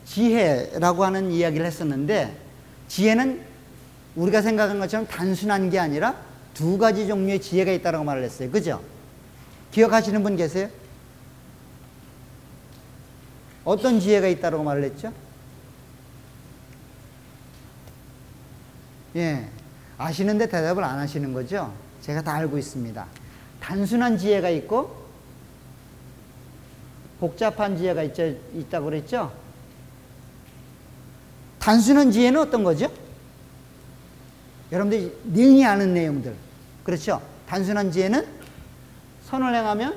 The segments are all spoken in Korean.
지혜라고 하는 이야기를 했었는데, 지혜는 우리가 생각한 것처럼 단순한 게 아니라 두 가지 종류의 지혜가 있다고 말을 했어요. 그죠? 기억하시는 분 계세요? 어떤 지혜가 있다고 말을 했죠? 예, 아시는데 대답을 안 하시는 거죠? 제가 다 알고 있습니다. 단순한 지혜가 있고 복잡한 지혜가 있다고 그랬죠? 단순한 지혜는 어떤 거죠? 여러분들이 능히 아는 내용들. 그렇죠? 단순한 지혜는 선을 행하면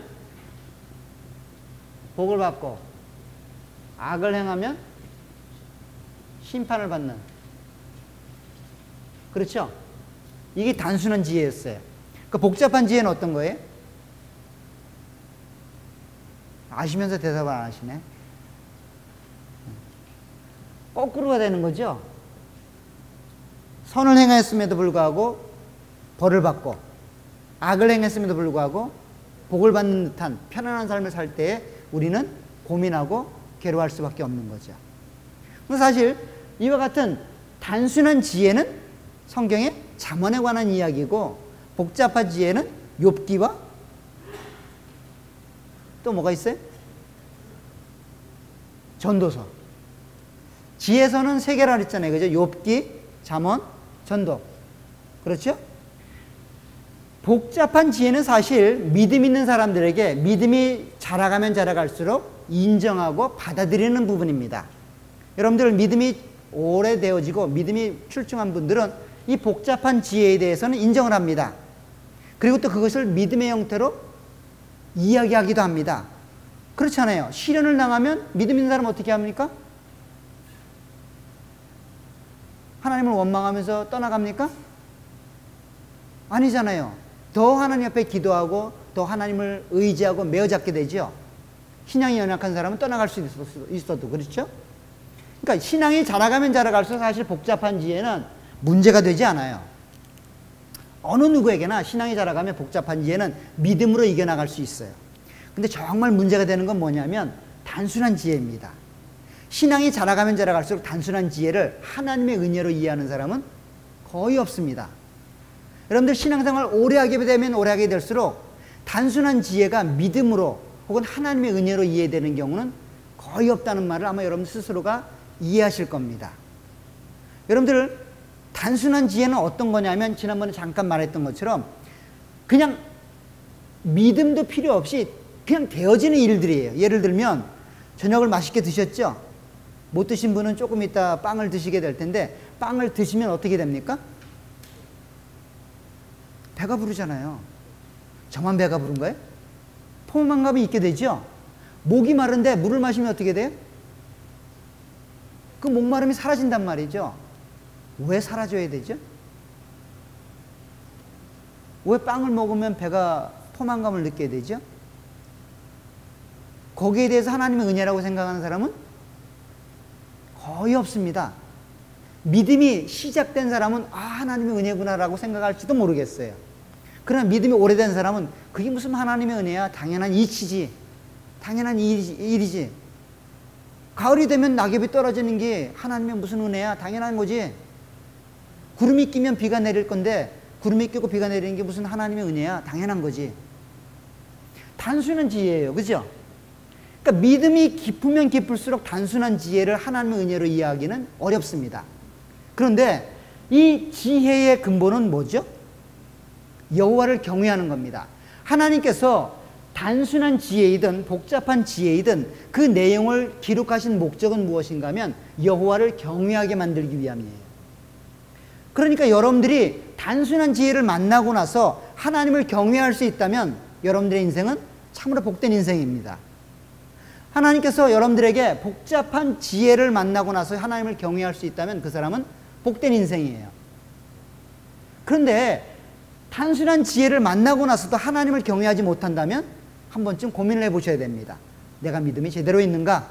복을 받고 악을 행하면 심판을 받는. 그렇죠? 이게 단순한 지혜였어요. 그 복잡한 지혜는 어떤 거예요? 아시면서 대답을 안 하시네. 거꾸로가 되는 거죠. 선을 행했음에도 불구하고 벌을 받고 악을 행했음에도 불구하고 복을 받는 듯한 편안한 삶을 살 때에 우리는 고민하고 괴로워할 수밖에 없는 거죠. 사실 이와 같은 단순한 지혜는 성경의 잠언에 관한 이야기고, 복잡한 지혜는 욥기와 또 뭐가 있어요? 전도서. 지혜서는 세 개라 그랬잖아요. 그죠? 욥기, 잠언, 전도. 그렇죠? 복잡한 지혜는 사실 믿음 있는 사람들에게 믿음이 자라가면 자라갈수록 인정하고 받아들이는 부분입니다. 여러분들 믿음이 오래되어지고 믿음이 출중한 분들은 이 복잡한 지혜에 대해서는 인정을 합니다. 그리고 또 그것을 믿음의 형태로 이야기하기도 합니다. 그렇잖아요. 시련을 당하면 믿음 있는 사람은 어떻게 합니까? 하나님을 원망하면서 떠나갑니까? 아니잖아요. 더 하나님 앞에 기도하고 더 하나님을 의지하고 메어잡게 되죠. 신앙이 연약한 사람은 떠나갈 수 있어도. 그렇죠? 그러니까 신앙이 자라가면 자라갈수록 사실 복잡한 지혜는 문제가 되지 않아요. 어느 누구에게나 신앙이 자라가면 복잡한 지혜는 믿음으로 이겨나갈 수 있어요. 근데 정말 문제가 되는 건 뭐냐면 단순한 지혜입니다. 신앙이 자라가면 자라갈수록 단순한 지혜를 하나님의 은혜로 이해하는 사람은 거의 없습니다. 여러분들 신앙생활 오래 하게 되면 오래 하게 될수록 단순한 지혜가 믿음으로 혹은 하나님의 은혜로 이해되는 경우는 거의 없다는 말을 아마 여러분 스스로가 이해하실 겁니다. 여러분들 단순한 지혜는 어떤 거냐면 지난번에 잠깐 말했던 것처럼 그냥 믿음도 필요 없이 그냥 되어지는 일들이에요. 예를 들면 저녁을 맛있게 드셨죠? 못 드신 분은 조금 이따 빵을 드시게 될 텐데 빵을 드시면 어떻게 됩니까? 배가 부르잖아요. 저만 배가 부른가요? 포만감이 있게 되죠? 목이 마른데 물을 마시면 어떻게 돼요? 그 목마름이 사라진단 말이죠. 왜 사라져야 되죠? 왜 빵을 먹으면 배가 포만감을 느끼게 되죠? 거기에 대해서 하나님의 은혜라고 생각하는 사람은 거의 없습니다. 믿음이 시작된 사람은 하나님의 은혜구나라고 생각할지도 모르겠어요. 그러나 믿음이 오래된 사람은 그게 무슨 하나님의 은혜야? 당연한 이치지. 당연한 일이지. 가을이 되면 낙엽이 떨어지는 게 하나님의 무슨 은혜야? 당연한 거지. 구름이 끼면 비가 내릴 건데 구름이 끼고 비가 내리는 게 무슨 하나님의 은혜야? 당연한 거지. 단순한 지혜예요. 그죠? 그러니까 믿음이 깊으면 깊을수록 단순한 지혜를 하나님의 은혜로 이해하기는 어렵습니다. 그런데 이 지혜의 근본은 뭐죠? 여호와를 경외하는 겁니다. 하나님께서 단순한 지혜이든 복잡한 지혜이든 그 내용을 기록하신 목적은 무엇인가 하면 여호와를 경외하게 만들기 위함이에요. 그러니까 여러분들이 단순한 지혜를 만나고 나서 하나님을 경외할 수 있다면 여러분들의 인생은 참으로 복된 인생입니다. 하나님께서 여러분들에게 복잡한 지혜를 만나고 나서 하나님을 경외할 수 있다면 그 사람은 복된 인생이에요. 그런데 단순한 지혜를 만나고 나서도 하나님을 경외하지 못한다면 한 번쯤 고민을 해보셔야 됩니다. 내가 믿음이 제대로 있는가?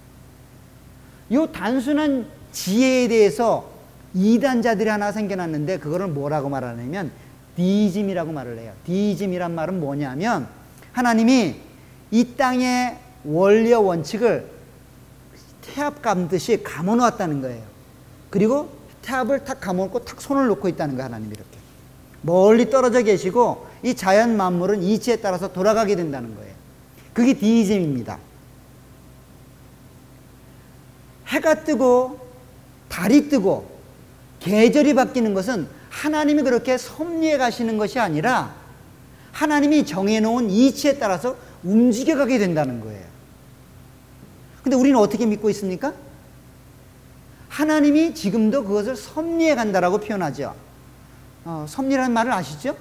이 단순한 지혜에 대해서 이단자들이 하나 생겨났는데 그거를 뭐라고 말하냐면 디즘이라고 말을 해요. 디즘이란 말은 뭐냐면 하나님이 이 땅의 원리와 원칙을 태압 감듯이 감아놓았다는 거예요. 그리고 태압을 탁 감아놓고 탁 손을 놓고 있다는 거예요. 하나님이 이렇게 멀리 떨어져 계시고 이 자연 만물은 이치에 따라서 돌아가게 된다는 거예요. 그게 디이즘입니다. 해가 뜨고 달이 뜨고 계절이 바뀌는 것은 하나님이 그렇게 섭리해 가시는 것이 아니라 하나님이 정해놓은 이치에 따라서 움직여가게 된다는 거예요. 근데 우리는 어떻게 믿고 있습니까? 하나님이 지금도 그것을 섭리해 간다라고 표현하죠. 섭리라는 말을 아시죠?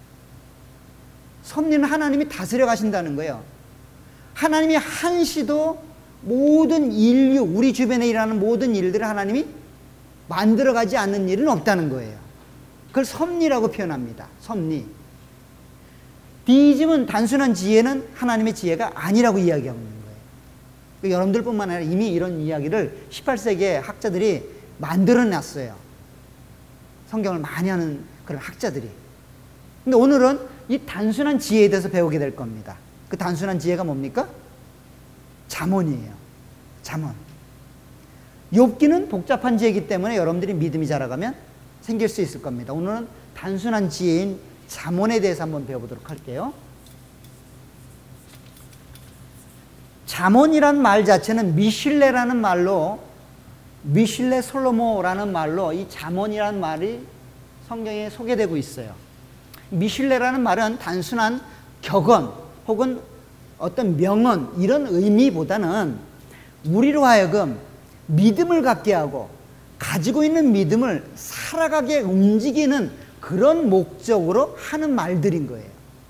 섭리는 하나님이 다스려 가신다는 거예요. 하나님이 한시도 모든 인류, 우리 주변에 일어나는 모든 일들을 하나님이 만들어가지 않는 일은 없다는 거예요. 그걸 섭리라고 표현합니다. 섭리. 디이즘은 단순한 지혜는 하나님의 지혜가 아니라고 이야기하고 있는 거예요. 그러니까 여러분들뿐만 아니라 이미 이런 이야기를 18세기의 학자들이 만들어놨어요. 성경을 많이 하는 그런 학자들이. 근데 오늘은 이 단순한 지혜에 대해서 배우게 될 겁니다. 그 단순한 지혜가 뭡니까? 잠언이에요. 잠언. 욥기는 복잡한 지혜이기 때문에 여러분들이 믿음이 자라가면 생길 수 있을 겁니다. 오늘은 단순한 지혜인 잠언에 대해서 한번 배워보도록 할게요. 잠언이란 말 자체는 미실레라는 말로, 미실레 솔로모라는 말로 이 잠언이란 말이 성경에 소개되고 있어요. 미실레라는 말은 단순한 격언 혹은 어떤 명언 이런 의미보다는 우리로 하여금 믿음을 갖게 하고 가지고 있는 믿음을 살아가게 움직이는 그런 목적으로 하는 말들인 거예요.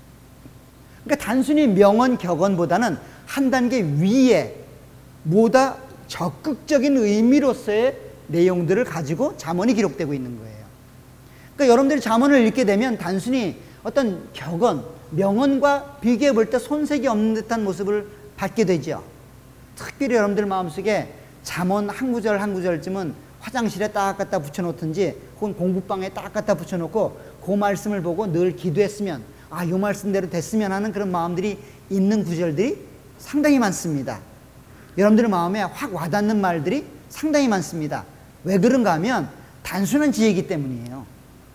그러니까 단순히 명언 격언보다는 한 단계 위에 보다 적극적인 의미로서의 내용들을 가지고 잠언이 기록되고 있는 거예요. 그러니까 여러분들이 잠언을 읽게 되면 단순히 어떤 격언, 명언과 비교해 볼 때 손색이 없는 듯한 모습을 받게 되죠. 특별히 여러분들 마음속에 잠언 한 구절 한 구절쯤은 화장실에 딱 갖다 붙여놓든지 혹은 공부방에 딱 갖다 붙여놓고 그 말씀을 보고 늘 기도했으면 이 말씀대로 됐으면 하는 그런 마음들이 있는 구절들이 상당히 많습니다. 여러분들의 마음에 확 와닿는 말들이 상당히 많습니다. 왜 그런가 하면 단순한 지혜이기 때문이에요.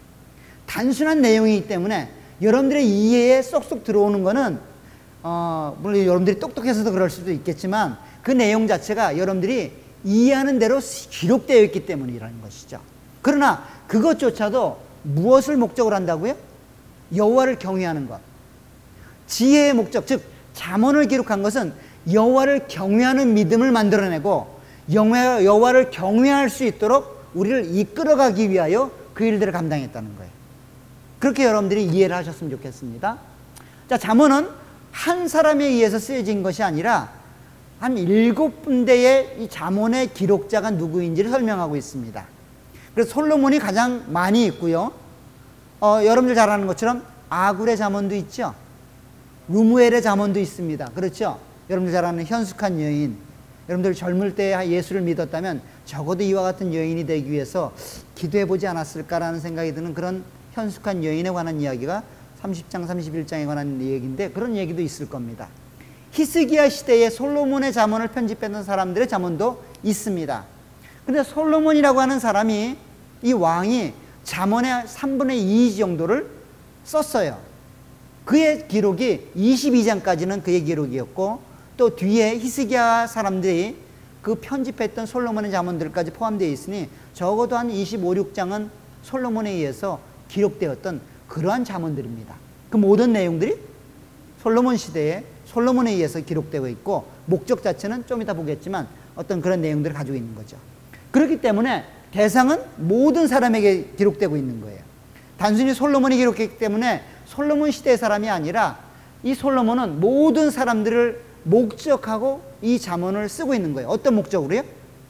단순한 내용이기 때문에 여러분들의 이해에 쏙쏙 들어오는 거는 물론 여러분들이 똑똑해서도 그럴 수도 있겠지만 그 내용 자체가 여러분들이 이해하는 대로 기록되어 있기 때문이라는 것이죠. 그러나 그것조차도 무엇을 목적으로 한다고요? 여호와를 경외하는 것. 지혜의 목적, 즉 잠언을 기록한 것은 여호와를 경외하는 믿음을 만들어내고 여호와를 경외할 수 있도록 우리를 이끌어가기 위하여 그 일들을 감당했다는 거예요. 그렇게 여러분들이 이해를 하셨으면 좋겠습니다. 자, 잠언은 한 사람에 의해서 쓰여진 것이 아니라 한 7군데의 이 잠언의 기록자가 누구인지를 설명하고 있습니다. 그래서 솔로몬이 가장 많이 있고요. 여러분들 잘 아는 것처럼 아굴의 잠언도 있죠. 루무엘의 잠언도 있습니다. 그렇죠? 여러분들 잘 아는 현숙한 여인. 여러분들 젊을 때 예수를 믿었다면 적어도 이와 같은 여인이 되기 위해서 기도해보지 않았을까라는 생각이 드는 그런 현숙한 여인에 관한 이야기가 30장, 31장에 관한 얘기인데 그런 얘기도 있을 겁니다. 히스기야 시대에 솔로몬의 잠언을 편집했던 사람들의 잠언도 있습니다. 근데 솔로몬이라고 하는 사람이, 이 왕이 잠언의 3분의 2 정도를 썼어요. 그의 기록이 22장까지는 그의 기록이었고 또 뒤에 히스기야 사람들이 그 편집했던 솔로몬의 잠언들까지 포함되어 있으니 적어도 한 25, 6장은 솔로몬에 의해서 기록되었던 그러한 잠언들입니다. 그 모든 내용들이 솔로몬 시대에 솔로몬에 의해서 기록되고 있고 목적 자체는 좀 이따 보겠지만 어떤 그런 내용들을 가지고 있는 거죠. 그렇기 때문에 대상은 모든 사람에게 기록되고 있는 거예요. 단순히 솔로몬이 기록했기 때문에 솔로몬 시대의 사람이 아니라 이 솔로몬은 모든 사람들을 목적하고 이 잠언을 쓰고 있는 거예요. 어떤 목적으로요?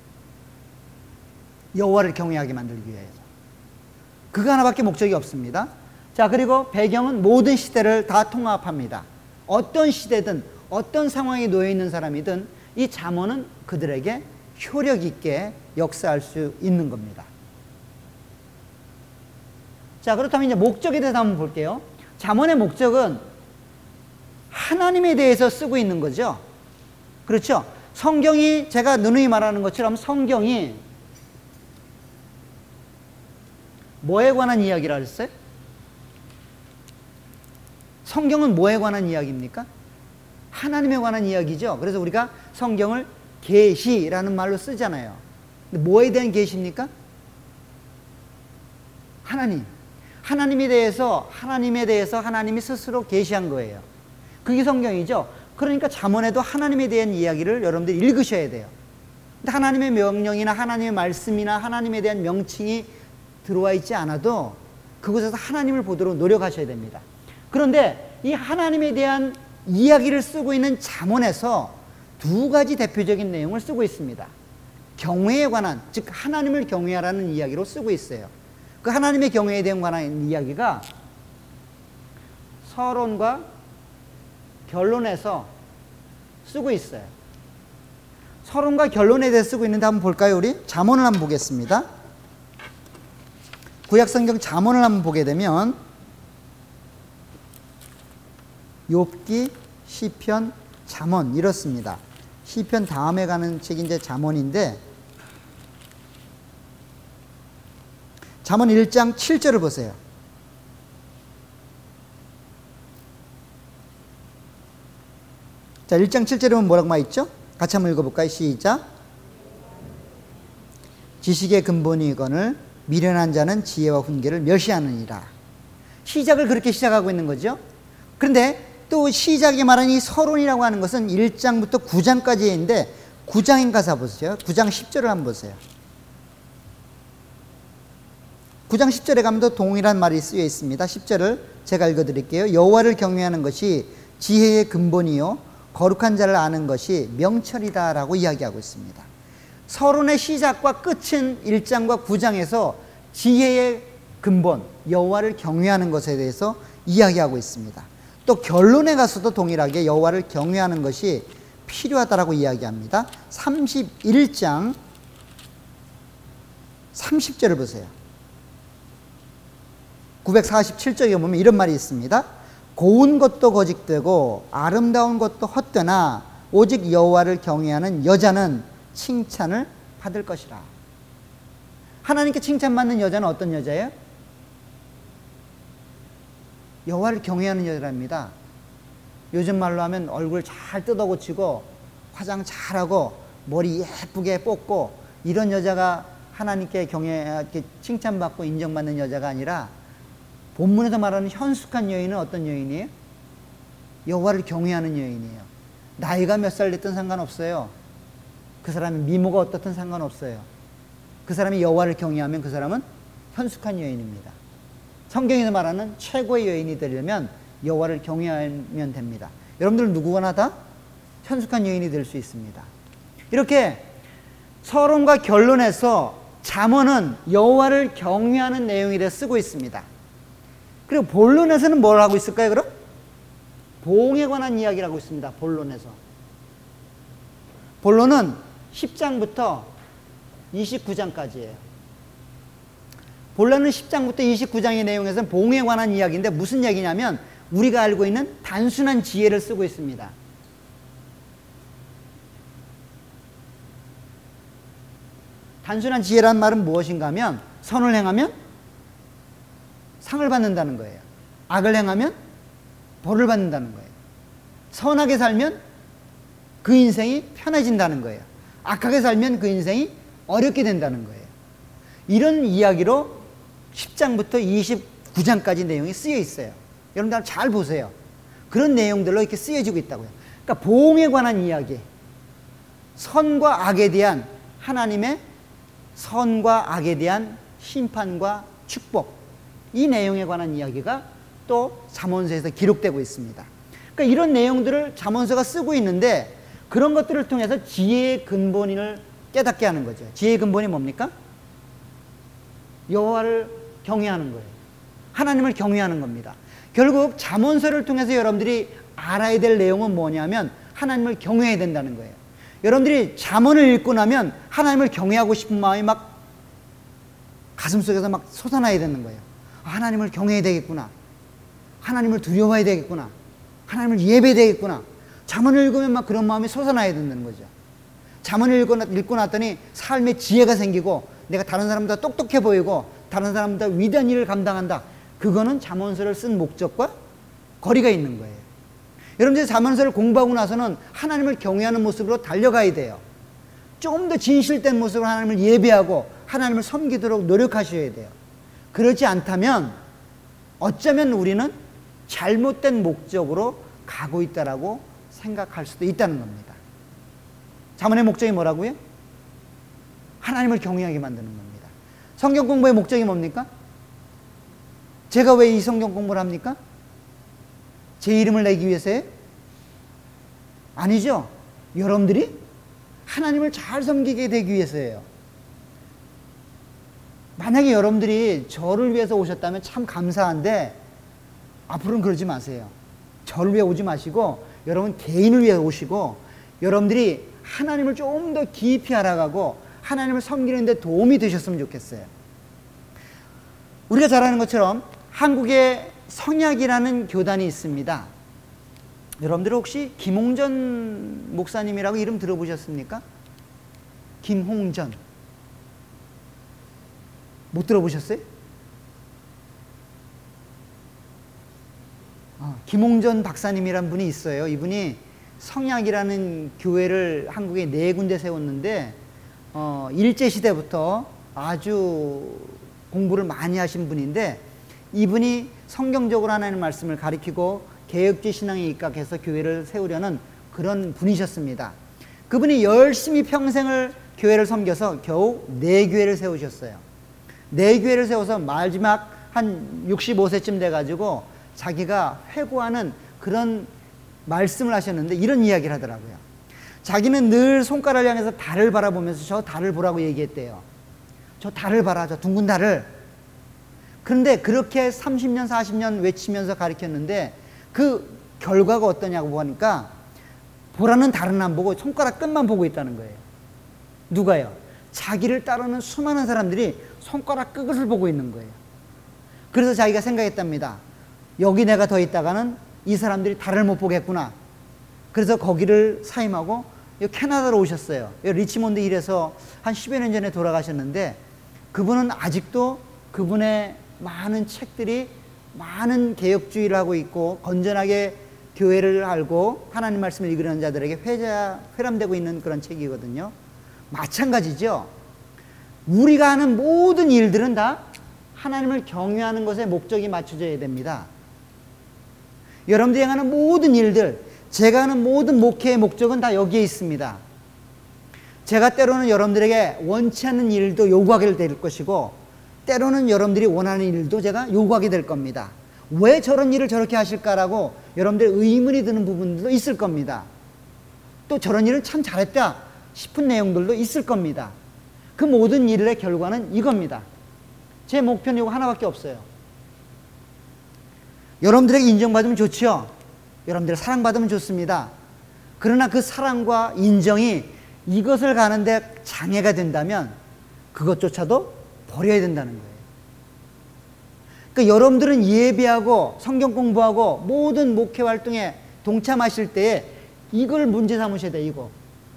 여호와를 경외하게 만들기 위해서. 그거 하나밖에 목적이 없습니다. 자, 그리고 배경은 모든 시대를 다 통합합니다. 어떤 시대든 어떤 상황에 놓여 있는 사람이든 이 잠언은 그들에게 효력 있게 역사할 수 있는 겁니다. 자, 그렇다면 이제 목적에 대해서 한번 볼게요. 잠언의 목적은 하나님에 대해서 쓰고 있는 거죠. 그렇죠? 성경이 제가 누누이 말하는 것처럼 성경이 뭐에 관한 이야기라 그랬어요? 성경은 뭐에 관한 이야기입니까? 하나님에 관한 이야기죠. 그래서 우리가 성경을 계시라는 말로 쓰잖아요. 근데 뭐에 대한 계시입니까? 하나님. 하나님에 대해서 하나님이 스스로 계시한 거예요. 그게 성경이죠. 그러니까 잠언에도 하나님에 대한 이야기를 여러분들이 읽으셔야 돼요. 근데 하나님의 명령이나 하나님의 말씀이나 하나님에 대한 명칭이 들어와 있지 않아도 그곳에서 하나님을 보도록 노력하셔야 됩니다. 그런데 이 하나님에 대한 이야기를 쓰고 있는 잠언에서 두 가지 대표적인 내용을 쓰고 있습니다. 경외에 관한, 즉 하나님을 경외하라는 이야기로 쓰고 있어요. 그 하나님의 경외에 대한 관한 이야기가 서론과 결론에서 쓰고 있어요. 서론과 결론에 대해 쓰고 있는데 한번 볼까요? 우리 잠언을 한번 보겠습니다. 구약성경 잠언을 한번 보게 되면 욥기, 시편, 잠언 이렇습니다. 시편 다음에 가는 책이 이제 잠언인데 잠언 1장 7절을 보세요. 자, 1장 7절에 보면 뭐라고 말 있죠? 같이 한번 읽어볼까요? 시작. 지식의 근본이거늘 미련한 자는 지혜와 훈계를 멸시하느니라. 시작을 그렇게 시작하고 있는 거죠. 그런데 또 시작에 말하는 이 서론이라고 하는 것은 1장부터 9장까지인데 9장인 가사 보세요. 9장 10절을 한번 보세요. 9장 10절에 가면 또 동일한 말이 쓰여 있습니다. 10절을 제가 읽어드릴게요. 여호와를 경외하는 것이 지혜의 근본이요 거룩한 자를 아는 것이 명철이다 라고 이야기하고 있습니다. 서론의 시작과 끝은 1장과 9장에서 지혜의 근본, 여호와를 경외하는 것에 대해서 이야기하고 있습니다. 또 결론에 가서도 동일하게 여호와를 경외하는 것이 필요하다라고 이야기합니다. 31장 30절을 보세요. 947쪽에 보면 이런 말이 있습니다. 고운 것도 거짓되고 아름다운 것도 헛되나 오직 여호와를 경외하는 여자는 칭찬을 받을 것이라. 하나님께 칭찬받는 여자는 어떤 여자예요? 여호와를 경외하는 여자랍니다. 요즘 말로 하면 얼굴 잘 뜯어고치고 화장 잘하고 머리 예쁘게 뽑고 이런 여자가 하나님께 칭찬받고 인정받는 여자가 아니라 본문에서 말하는 현숙한 여인은 어떤 여인이에요? 여호와를 경외하는 여인이에요. 나이가 몇 살 됐든 상관없어요. 그 사람의 미모가 어떻든 상관없어요. 그 사람이 여호와를 경외하면 그 사람은 현숙한 여인입니다. 성경에서 말하는 최고의 여인이 되려면 여호와를 경외하면 됩니다. 여러분들 누구나 다 현숙한 여인이 될 수 있습니다. 이렇게 서론과 결론에서 잠언은 여호와를 경외하는 내용에 대해 쓰고 있습니다. 그리고 본론에서는 뭘 하고 있을까요, 그럼? 보응에 관한 이야기를 하고 있습니다. 본론에서. 본론은 10장부터 29장까지예요. 본론은 10장부터 29장의 내용에서는 보응에 관한 이야기인데 무슨 얘기냐면 우리가 알고 있는 단순한 지혜를 쓰고 있습니다. 단순한 지혜란 말은 무엇인가 하면 선을 행하면 상을 받는다는 거예요. 악을 행하면 벌을 받는다는 거예요. 선하게 살면 그 인생이 편해진다는 거예요. 악하게 살면 그 인생이 어렵게 된다는 거예요. 이런 이야기로 10장부터 29장까지 내용이 쓰여 있어요. 여러분들 잘 보세요. 그런 내용들로 이렇게 쓰여지고 있다고요. 그러니까 보응에 관한 이야기, 선과 악에 대한 하나님의 선과 악에 대한 심판과 축복, 이 내용에 관한 이야기가 또 잠언서에서 기록되고 있습니다. 그러니까 이런 내용들을 잠언서가 쓰고 있는데 그런 것들을 통해서 지혜의 근본을 깨닫게 하는 거죠. 지혜의 근본이 뭡니까? 여호와를 경외하는 거예요. 하나님을 경외하는 겁니다. 결국 잠언서를 통해서 여러분들이 알아야 될 내용은 뭐냐면 하나님을 경외해야 된다는 거예요. 여러분들이 잠언을 읽고 나면 하나님을 경외하고 싶은 마음이 막 가슴속에서 막 솟아나야 되는 거예요. 하나님을 경외해야 되겠구나. 하나님을 두려워해야 되겠구나. 하나님을 예배해야 되겠구나. 잠언을 읽으면 막 그런 마음이 솟아나야 된다는 거죠. 잠언을 읽고 났더니 삶에 지혜가 생기고 내가 다른 사람보다 똑똑해 보이고 다른 사람보다 위대한 일을 감당한다. 그거는 잠언서를 쓴 목적과 거리가 있는 거예요. 여러분들 잠언서를 공부하고 나서는 하나님을 경외하는 모습으로 달려가야 돼요. 좀 더 진실된 모습으로 하나님을 예배하고 하나님을 섬기도록 노력하셔야 돼요. 그렇지 않다면 어쩌면 우리는 잘못된 목적으로 가고 있다라고 생각할 수도 있다는 겁니다. 잠언의 목적이 뭐라고요? 하나님을 경외하게 만드는 겁니다. 성경 공부의 목적이 뭡니까? 제가 왜 이 성경 공부를 합니까? 제 이름을 내기 위해서요? 아니죠. 여러분들이 하나님을 잘 섬기게 되기 위해서예요. 만약에 여러분들이 저를 위해서 오셨다면 참 감사한데 앞으로는 그러지 마세요. 저를 위해 오지 마시고 여러분 개인을 위해 오시고 여러분들이 하나님을 좀 더 깊이 알아가고 하나님을 섬기는 데 도움이 되셨으면 좋겠어요. 우리가 잘 아는 것처럼 한국에 성약이라는 교단이 있습니다. 여러분들 혹시 김홍전 목사님이라고 이름 들어보셨습니까? 김홍전. 못 들어보셨어요? 김홍전 박사님이란 분이 있어요. 이분이 성약이라는 교회를 한국에 4군데 세웠는데 일제시대부터 아주 공부를 많이 하신 분인데 이분이 성경적으로 하나님의 말씀을 가리키고 개혁주의 신앙에 입각해서 교회를 세우려는 그런 분이셨습니다. 그분이 열심히 평생을 교회를 섬겨서 겨우 4교회를 세우셨어요. 4교회를 세워서 마지막 한 65세쯤 돼가지고 자기가 회고하는 그런 말씀을 하셨는데 이런 이야기를 하더라고요. 자기는 늘 손가락을 향해서 달을 바라보면서 저 달을 보라고 얘기했대요. 저 달을 봐라, 저 둥근 달을. 그런데 그렇게 30년, 40년 외치면서 가르쳤는데 그 결과가 어떠냐고 보니까 보라는 달은 안 보고 손가락 끝만 보고 있다는 거예요. 누가요? 자기를 따르는 수많은 사람들이 손가락 끝을 보고 있는 거예요. 그래서 자기가 생각했답니다. 여기 내가 더 있다가는 이 사람들이 달을 못 보겠구나. 그래서 거기를 사임하고 캐나다로 오셨어요. 리치몬드 힐에서 한 10여 년 전에 돌아가셨는데 그분은 아직도 그분의 많은 책들이 많은 개혁주의를 하고 있고 건전하게 교회를 알고 하나님 말씀을 읽으려는 자들에게 회람되고 있는 그런 책이거든요. 마찬가지죠. 우리가 하는 모든 일들은 다 하나님을 경외하는 것에 목적이 맞춰져야 됩니다. 여러분들이 하는 모든 일들, 제가 하는 모든 목회의 목적은 다 여기에 있습니다. 제가 때로는 여러분들에게 원치 않는 일도 요구하게 될 것이고 때로는 여러분들이 원하는 일도 제가 요구하게 될 겁니다. 왜 저런 일을 저렇게 하실까라고 여러분들 의문이 드는 부분들도 있을 겁니다. 또 저런 일을 참 잘했다 싶은 내용들도 있을 겁니다. 그 모든 일의 결과는 이겁니다. 제 목표는 이거 하나밖에 없어요. 여러분들에게 인정받으면 좋지요. 여러분들 사랑받으면 좋습니다. 그러나 그 사랑과 인정이 이것을 가는데 장애가 된다면 그것조차도 버려야 된다는 거예요. 그러니까 여러분들은 예배하고 성경 공부하고 모든 목회 활동에 동참하실 때에 이걸 문제 삼으셔야 돼요. 이거.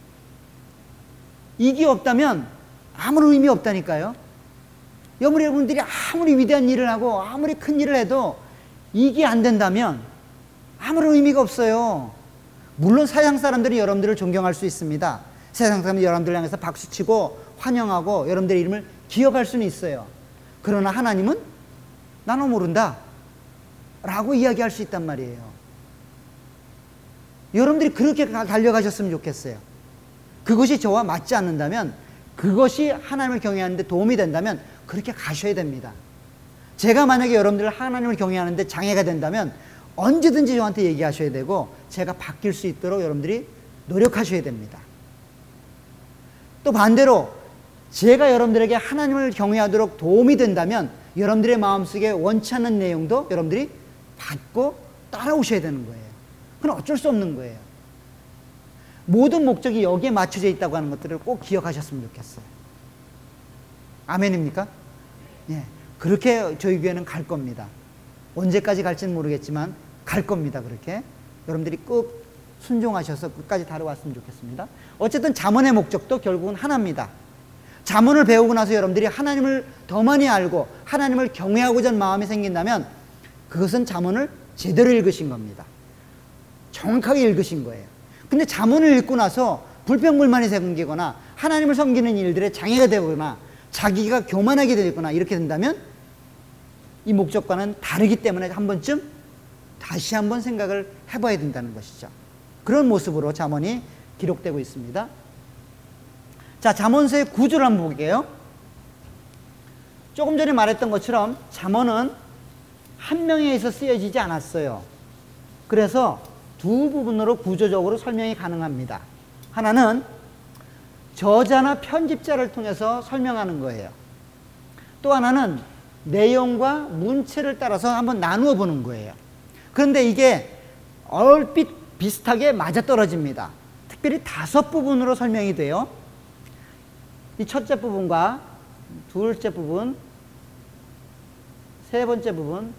이게 없다면 아무런 의미 없다니까요. 여러분들이 아무리 위대한 일을 하고 아무리 큰 일을 해도 이게 안 된다면 아무런 의미가 없어요. 물론 세상 사람들이 여러분들을 존경할 수 있습니다. 세상 사람들이 여러분들을 향해서 박수치고 환영하고 여러분들의 이름을 기억할 수는 있어요. 그러나 하나님은 나는 모른다 라고 이야기할 수 있단 말이에요. 여러분들이 그렇게 달려가셨으면 좋겠어요. 그것이 저와 맞지 않는다면, 그것이 하나님을 경외하는데 도움이 된다면 그렇게 가셔야 됩니다. 제가 만약에 여러분들을 하나님을 경외하는데 장애가 된다면 언제든지 저한테 얘기하셔야 되고 제가 바뀔 수 있도록 여러분들이 노력하셔야 됩니다. 또 반대로 제가 여러분들에게 하나님을 경외하도록 도움이 된다면 여러분들의 마음속에 원치 않는 내용도 여러분들이 받고 따라오셔야 되는 거예요. 그건 어쩔 수 없는 거예요. 모든 목적이 여기에 맞춰져 있다고 하는 것들을 꼭 기억하셨으면 좋겠어요. 아멘입니까? 예. 그렇게 저희 교회는 갈 겁니다. 언제까지 갈지는 모르겠지만 갈 겁니다. 그렇게 여러분들이 꼭 순종하셔서 끝까지 다뤄왔으면 좋겠습니다. 어쨌든 잠언의 목적도 결국은 하나입니다. 잠언을 배우고 나서 여러분들이 하나님을 더 많이 알고 하나님을 경외하고자 하는 마음이 생긴다면 그것은 잠언을 제대로 읽으신 겁니다. 정확하게 읽으신 거예요. 근데 잠언을 읽고 나서 불평불만이 생기거나 하나님을 섬기는 일들에 장애가 되거나 자기가 교만하게 되거나 이렇게 된다면 이 목적과는 다르기 때문에 한 번쯤 다시 한번 생각을 해봐야 된다는 것이죠. 그런 모습으로 잠언이 기록되고 있습니다. 자, 잠언서의 구조를 한번 볼게요. 조금 전에 말했던 것처럼 잠언은 한 명에 의해서 쓰여지지 않았어요. 그래서 두 부분으로 구조적으로 설명이 가능합니다. 하나는 저자나 편집자를 통해서 설명하는 거예요. 또 하나는 내용과 문체를 따라서 한번 나누어 보는 거예요. 그런데 이게 얼핏 비슷하게 맞아떨어집니다. 특별히 5부분으로 설명이 돼요. 이 첫째 부분과 둘째 부분, 세 번째 부분,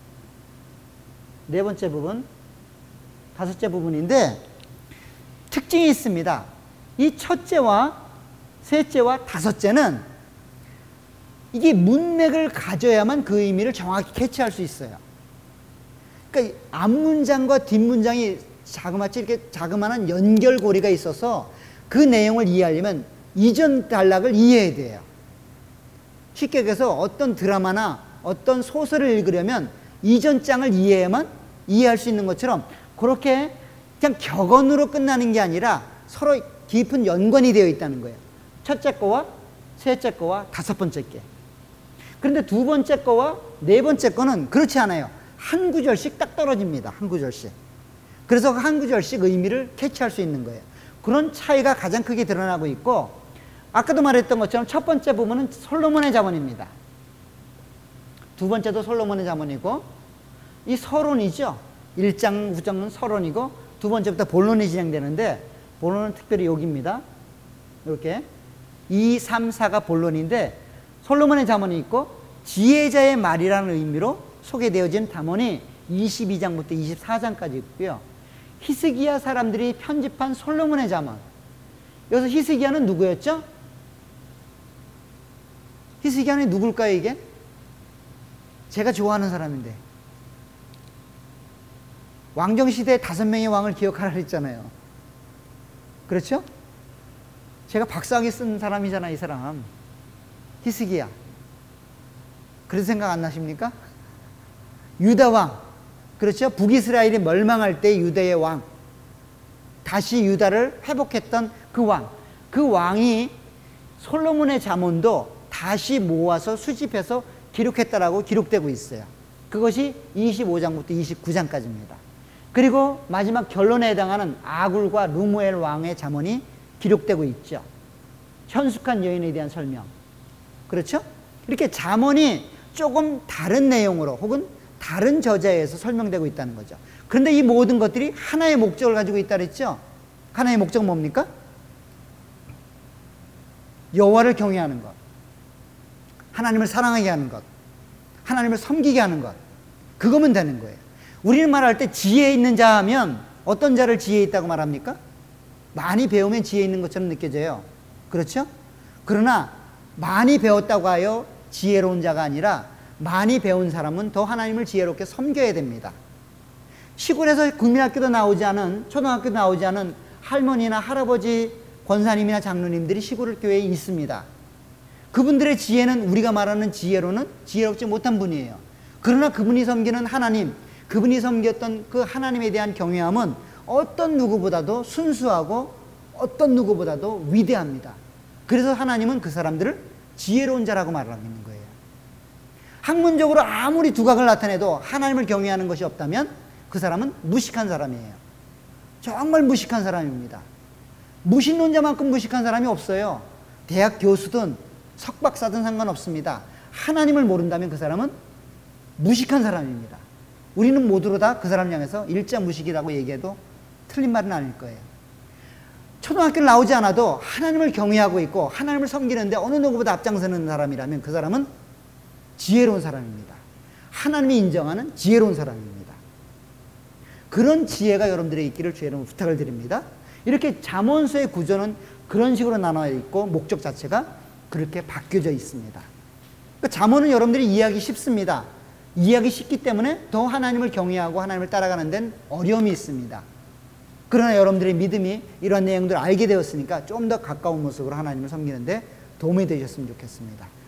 네 번째 부분, 다섯째 부분인데 특징이 있습니다. 이 첫째와 셋째와 다섯째는 이게 문맥을 가져야만 그 의미를 정확히 캐치할 수 있어요. 그러니까 앞문장과 뒷문장이 자그마치 이렇게 자그마한 연결고리가 있어서 그 내용을 이해하려면 이전 단락을 이해해야 돼요. 쉽게 얘기해서 어떤 드라마나 어떤 소설을 읽으려면 이전 장을 이해해야만 이해할 수 있는 것처럼 그렇게 그냥 격언으로 끝나는 게 아니라 서로 깊은 연관이 되어 있다는 거예요. 첫째 거와 셋째 거와 다섯 번째 게. 그런데 두 번째 거와 네 번째 거는 그렇지 않아요. 한 구절씩 딱 떨어집니다. 한 구절씩. 그래서 한 구절씩 의미를 캐치할 수 있는 거예요. 그런 차이가 가장 크게 드러나고 있고, 아까도 말했던 것처럼 첫 번째 부분은 솔로몬의 잠언입니다. 두 번째도 솔로몬의 잠언이고, 이 서론이죠. 1장, 9장은 서론이고 두 번째부터 본론이 진행되는데, 본론은 특별히 여기입니다. 이렇게 2, 3, 4가 본론인데 솔로몬의 잠언이 있고 지혜자의 말이라는 의미로 소개되어진 잠언이 22장부터 24장까지 있고요. 히스기야 사람들이 편집한 솔로몬의 잠언. 여기서 히스기야는 누구였죠? 히스기야는 누굴까요, 이게? 제가 좋아하는 사람인데. 왕정시대에 5명의 왕을 기억하라 했잖아요. 그렇죠? 제가 박사학위 쓴 사람이잖아, 이 사람. 히스기야. 그래서 생각 안 나십니까? 유다 왕. 그렇죠? 북이스라엘이 멸망할 때 유다의 왕. 다시 유다를 회복했던 그 왕. 그 왕이 솔로몬의 잠언도 다시 모아서 수집해서 기록했다라고 기록되고 있어요. 그것이 25장부터 29장까지입니다. 그리고 마지막 결론에 해당하는 아굴과 루무엘 왕의 잠언이 기록되고 있죠. 현숙한 여인에 대한 설명. 그렇죠? 이렇게 잠언이 조금 다른 내용으로 혹은 다른 저자에서 설명되고 있다는 거죠. 그런데 이 모든 것들이 하나의 목적을 가지고 있다 그랬죠? 하나의 목적은 뭡니까? 여호와를 경외하는 것, 하나님을 사랑하게 하는 것, 하나님을 섬기게 하는 것, 그거면 되는 거예요. 우리는 말할 때 지혜 있는 자 하면 어떤 자를 지혜 있다고 말합니까? 많이 배우면 지혜 있는 것처럼 느껴져요. 그렇죠? 그러나 많이 배웠다고 하여 지혜로운 자가 아니라 많이 배운 사람은 더 하나님을 지혜롭게 섬겨야 됩니다. 시골에서 국민학교도 나오지 않은, 초등학교도 나오지 않은 할머니나 할아버지, 권사님이나 장로님들이 시골 교회에 있습니다. 그분들의 지혜는 우리가 말하는 지혜로는 지혜롭지 못한 분이에요. 그러나 그분이 섬기는 하나님, 그분이 섬겼던 그 하나님에 대한 경외함은 어떤 누구보다도 순수하고 어떤 누구보다도 위대합니다. 그래서 하나님은 그 사람들을 지혜로운 자라고 말하고 있는 거예요. 학문적으로 아무리 두각을 나타내도 하나님을 경외하는 것이 없다면 그 사람은 무식한 사람이에요. 정말 무식한 사람입니다. 무신론자만큼 무식한 사람이 없어요. 대학 교수든 석박사든 상관없습니다. 하나님을 모른다면 그 사람은 무식한 사람입니다. 우리는 모두로 다 그 사람을 향해서 일자 무식이라고 얘기해도 틀린 말은 아닐 거예요. 초등학교를 나오지 않아도 하나님을 경외하고 있고 하나님을 섬기는데 어느 누구보다 앞장서는 사람이라면 그 사람은 지혜로운 사람입니다. 하나님이 인정하는 지혜로운 사람입니다. 그런 지혜가 여러분들에게 있기를 주의 이름으로 부탁을 드립니다. 이렇게 잠언서의 구조는 그런 식으로 나눠 있고 목적 자체가 그렇게 바뀌어져 있습니다. 그러니까 잠언은 여러분들이 이해하기 쉽습니다. 이해하기 쉽기 때문에 더 하나님을 경외하고 하나님을 따라가는 데는 어려움이 있습니다. 그러나 여러분들의 믿음이 이런 내용들을 알게 되었으니까 좀 더 가까운 모습으로 하나님을 섬기는데 도움이 되셨으면 좋겠습니다.